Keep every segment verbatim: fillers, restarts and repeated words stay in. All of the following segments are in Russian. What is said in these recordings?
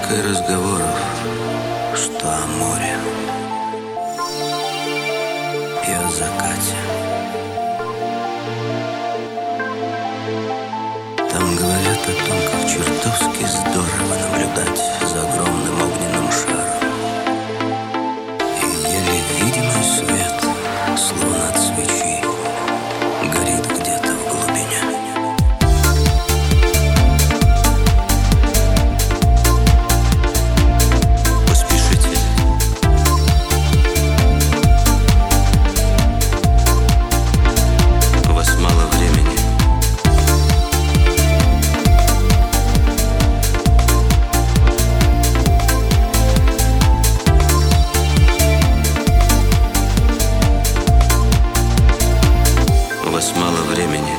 Только и разговоров, что о море и о закате. Там говорят о том, как чертовски здорово наблюдать за огромным огненным шаром. И еле видимый свет, словно от свечи, горит где-то в глубине. Поспешите. У вас мало времени. У вас мало времени.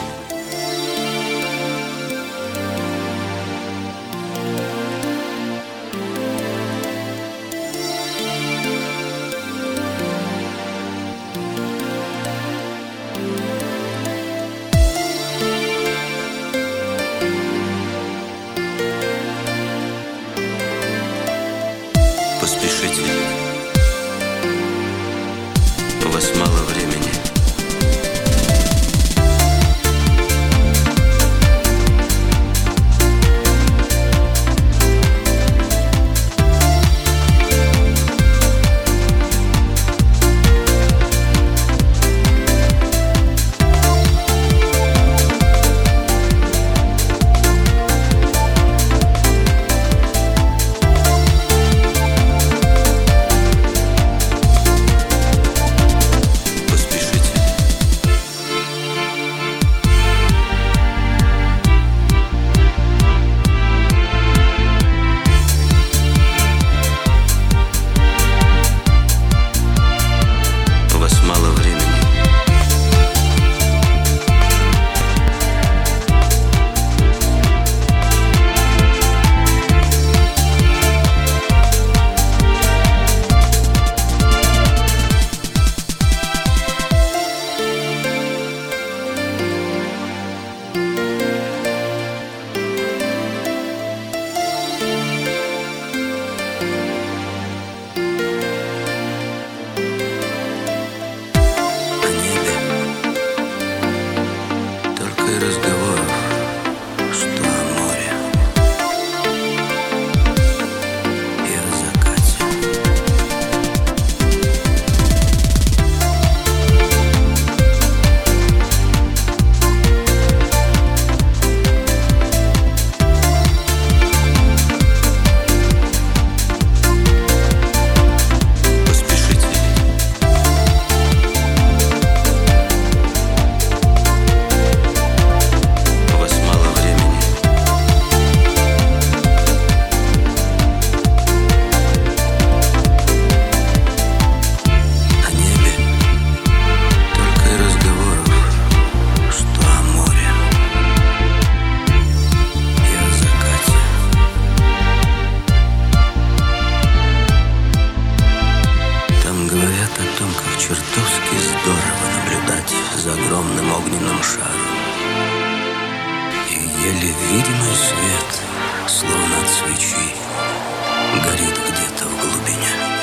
Поспешите. У вас мало времени. У вас мало времени. О небе только и разговоров, что о море и о закате. Поспешите. У вас мало времени. О небе только и разговоров, что о море и о закате. Там говорят о том, как чертовски здорово наблюдать за огромным огненным шаром. И еле видимый свет, словно от свечи, горит где-то в глубине.